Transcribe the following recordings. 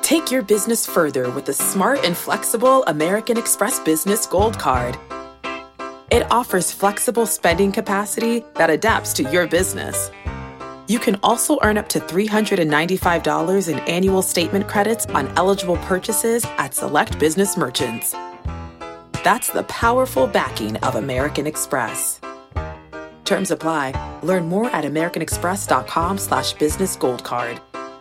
Take your business further with the smart and flexible American Express Business Gold Card. It offers flexible spending capacity that adapts to your business. You can also earn up to $395 in annual statement credits on eligible purchases at select business merchants. That's the powerful backing of American Express. Terms apply. Learn more at americanexpress.com/businessgoldcard.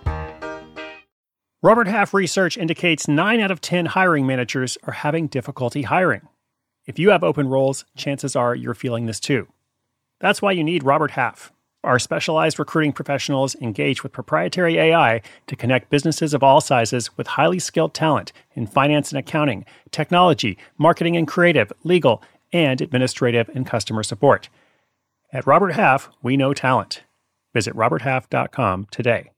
Robert Half research indicates 9 out of 10 hiring managers are having difficulty hiring. If you have open roles, chances are you're feeling this too. That's why you need Robert Half. Our specialized recruiting professionals engage with proprietary AI to connect businesses of all sizes with highly skilled talent in finance and accounting, technology, marketing and creative, legal, and administrative and customer support. At Robert Half, we know talent. Visit roberthalf.com today.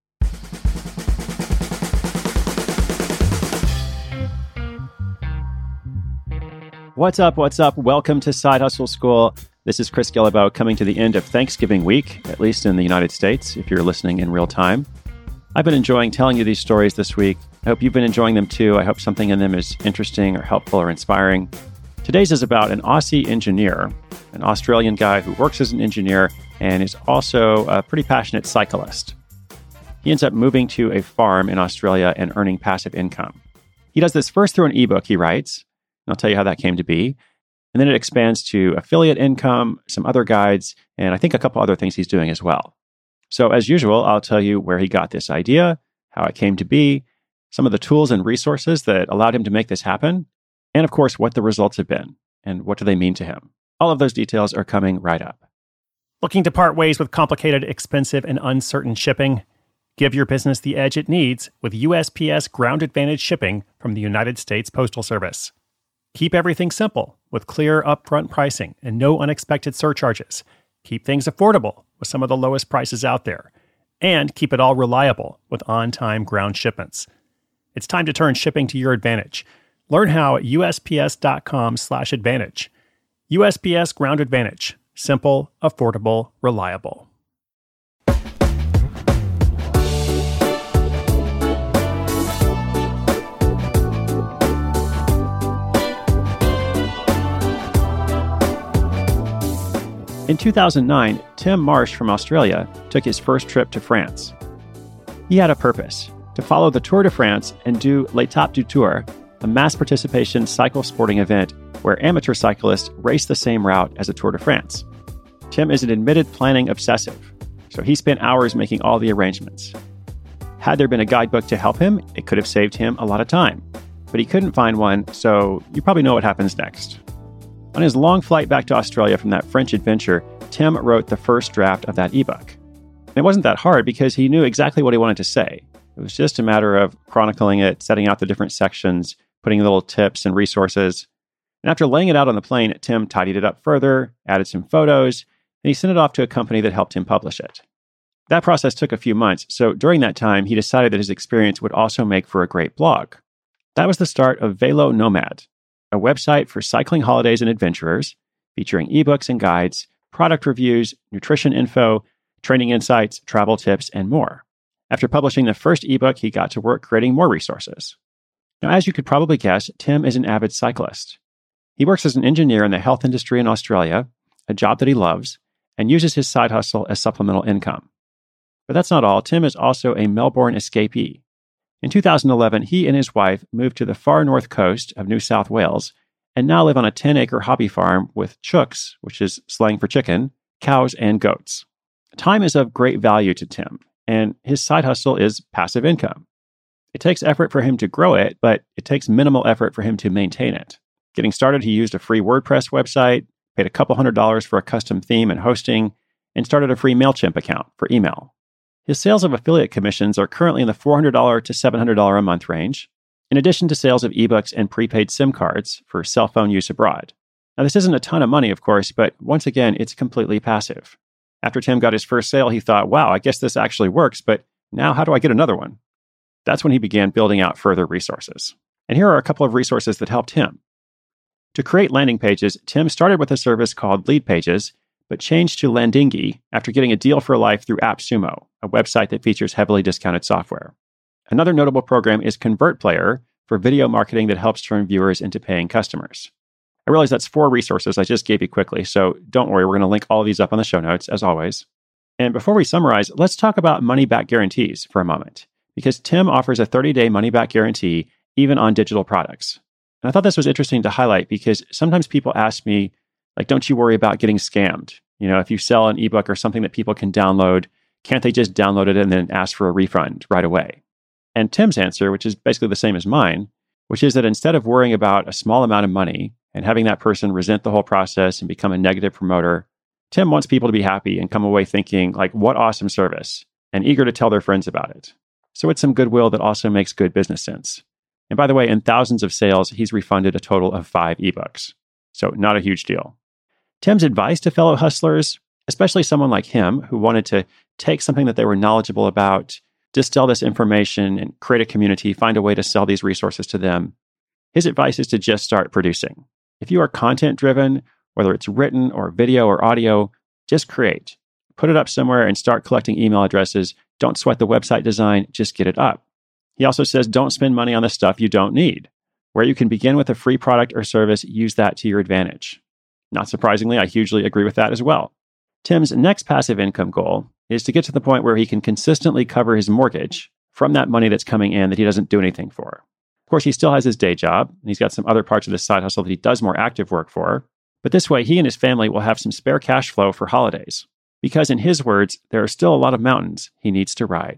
What's up? Welcome to Side Hustle School. This is Chris Guillebeau coming to the end of Thanksgiving week, at least in the United States, if you're listening in real time. I've been enjoying telling you these stories this week. I hope you've been enjoying them too. I hope something in them is interesting or helpful or inspiring. Today's is about an Aussie engineer, an Australian guy who works as an engineer and is also a pretty passionate cyclist. He ends up moving to a farm in Australia and earning passive income. He does this first through an ebook he writes, and I'll tell you how that came to be. And then it expands to affiliate income, some other guides, and I think a couple other things he's doing as well. So as usual, I'll tell you where he got this idea, how it came to be, some of the tools and resources that allowed him to make this happen, and of course, what the results have been, and what do they mean to him. All of those details are coming right up. Looking to part ways with complicated, expensive, and uncertain shipping? Give your business the edge it needs with USPS Ground Advantage shipping from the United States Postal Service. Keep everything simple with clear upfront pricing and no unexpected surcharges. Keep things affordable with some of the lowest prices out there. And keep it all reliable with on-time ground shipments. It's time to turn shipping to your advantage. Learn how at USPS.com/advantage. USPS Ground Advantage. Simple, affordable, reliable. In 2009, Tim Marsh from Australia took his first trip to France. He had a purpose, to follow the Tour de France and do L'Étape du Tour, a mass participation cycle sporting event where amateur cyclists race the same route as a Tour de France. Tim is an admitted planning obsessive, so he spent hours making all the arrangements. Had there been a guidebook to help him, it could have saved him a lot of time. But he couldn't find one, so you probably know what happens next. On his long flight back to Australia from that French adventure, Tim wrote the first draft of that ebook. And it wasn't that hard because he knew exactly what he wanted to say. It was just a matter of chronicling it, setting out the different sections, putting little tips and resources. And after laying it out on the plane, Tim tidied it up further, added some photos, and he sent it off to a company that helped him publish it. That process took a few months, so during that time, he decided that his experience would also make for a great blog. That was the start of Velo Nomad, a website for cycling holidays and adventurers, featuring ebooks and guides, product reviews, nutrition info, training insights, travel tips, and more. After publishing the first ebook, he got to work creating more resources. Now, as you could probably guess, Tim is an avid cyclist. He works as an engineer in the health industry in Australia, a job that he loves, and uses his side hustle as supplemental income. But that's not all. Tim is also a Melbourne escapee. In 2011, he and his wife moved to the far north coast of New South Wales and now live on a 10-acre hobby farm with chooks, which is slang for chicken, cows, and goats. Time is of great value to Tim, and his side hustle is passive income. It takes effort for him to grow it, but it takes minimal effort for him to maintain it. Getting started, he used a free WordPress website, paid a couple $100s for a custom theme and hosting, and started a free MailChimp account for email. His sales of affiliate commissions are currently in the $400 to $700 a month range, in addition to sales of ebooks and prepaid SIM cards for cell phone use abroad. Now, this isn't a ton of money, of course, but once again, it's completely passive. After Tim got his first sale, he thought, wow, I guess this actually works, but now how do I get another one? That's when he began building out further resources. And here are a couple of resources that helped him. To create landing pages, Tim started with a service called Lead Pages, but changed to Landingi after getting a deal for life through AppSumo, a website that features heavily discounted software. Another notable program is ConvertPlayer for video marketing that helps turn viewers into paying customers. I realize that's 4 resources I just gave you quickly, so don't worry, we're going to link all of these up on the show notes, as always. And before we summarize, let's talk about money-back guarantees for a moment, because Tim offers a 30-day money-back guarantee even on digital products. And I thought this was interesting to highlight because sometimes people ask me, like, don't you worry about getting scammed? You know, if you sell an ebook or something that people can download, can't they just download it and then ask for a refund right away? And Tim's answer, which is basically the same as mine, which is that instead of worrying about a small amount of money and having that person resent the whole process and become a negative promoter, Tim wants people to be happy and come away thinking, like, what awesome service, and eager to tell their friends about it. So it's some goodwill that also makes good business sense. And by the way, in thousands of sales, he's refunded a total of 5 ebooks. So not a huge deal. Tim's advice to fellow hustlers, especially someone like him who wanted to take something that they were knowledgeable about, distill this information and create a community, find a way to sell these resources to them. His advice is to just start producing. If you are content driven, whether it's written or video or audio, just create. Put it up somewhere and start collecting email addresses. Don't sweat the website design, just get it up. He also says don't spend money on the stuff you don't need. Where you can begin with a free product or service, use that to your advantage. Not surprisingly, I hugely agree with that as well. Tim's next passive income goal is to get to the point where he can consistently cover his mortgage from that money that's coming in that he doesn't do anything for. Of course, he still has his day job, and he's got some other parts of this side hustle that he does more active work for. But this way, he and his family will have some spare cash flow for holidays. Because in his words, there are still a lot of mountains he needs to ride.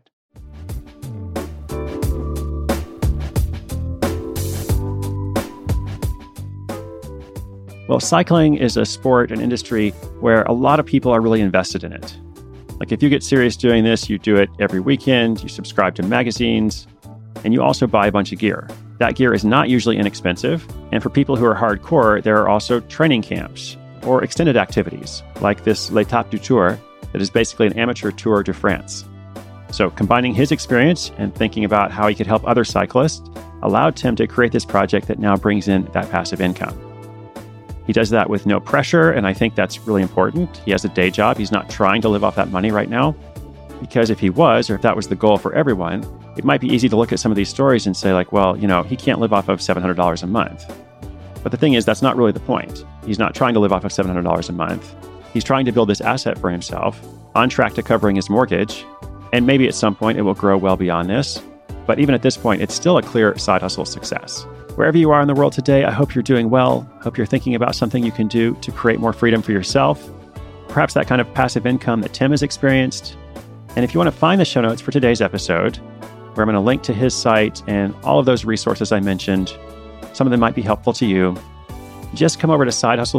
Well, cycling is a sport, an industry where a lot of people are really invested in it. Like if you get serious doing this, you do it every weekend, you subscribe to magazines, and you also buy a bunch of gear. That gear is not usually inexpensive. And for people who are hardcore, there are also training camps or extended activities like this L'Étape du Tour that is basically an amateur Tour de France. So combining his experience and thinking about how he could help other cyclists allowed Tim to create this project that now brings in that passive income. He does that with no pressure, and I think that's really important. He has a day job. He's not trying to live off that money right now, because if he was, or if that was the goal for everyone, it might be easy to look at some of these stories and say like, well, you know, he can't live off of $700 a month. But the thing is, that's not really the point. He's not trying to live off of $700 a month. He's trying to build this asset for himself, on track to covering his mortgage, and maybe at some point it will grow well beyond this. But even at this point, it's still a clear side hustle success. Wherever you are in the world today, I hope you're doing well. Hope you're thinking about something you can do to create more freedom for yourself. Perhaps that kind of passive income that Tim has experienced. And if you want to find the show notes for today's episode, where I'm going to link to his site and all of those resources I mentioned, some of them might be helpful to you, just come over to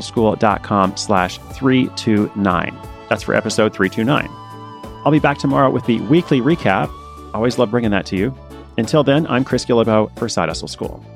sidehustleschool.com/329. That's for episode 329. I'll be back tomorrow with the weekly recap. Always love bringing that to you. Until then, I'm Chris Guillebeau for Side Hustle School.